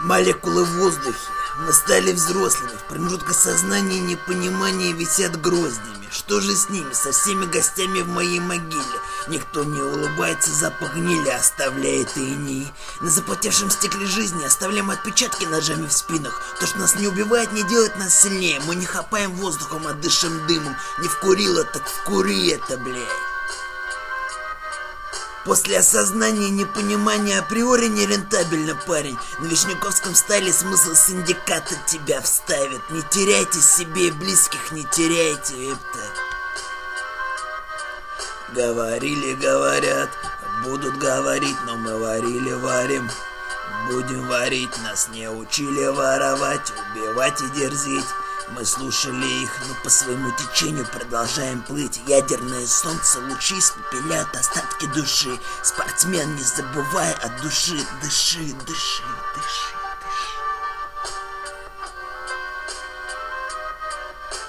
Молекулы в воздухе. Мы стали взрослыми. В промежутках сознания и непонимания висят гроздями. Что же с ними, со всеми гостями в моей могиле? Никто не улыбается, запах гнили оставляет иней. На запотевшем стекле жизни оставляем отпечатки ножами в спинах. То, что нас не убивает, не делает нас сильнее. Мы не хапаем воздухом, а дышим дымом. Не вкурила, так вкури это, блядь. После осознания и непонимания априори нерентабельно, парень. На Вишняковском стайле смысл синдиката тебя вставит. Не теряйте себе и близких, не теряйте, это. Говорили, говорят, будут говорить, но мы варили, варим. Будем варить, нас не учили воровать, убивать и дерзить. Мы слушали их, но по своему течению продолжаем плыть. Ядерное солнце, лучи испепеляют остатки души. Спортсмен, не забывай от души, дыши, дыши, дыши.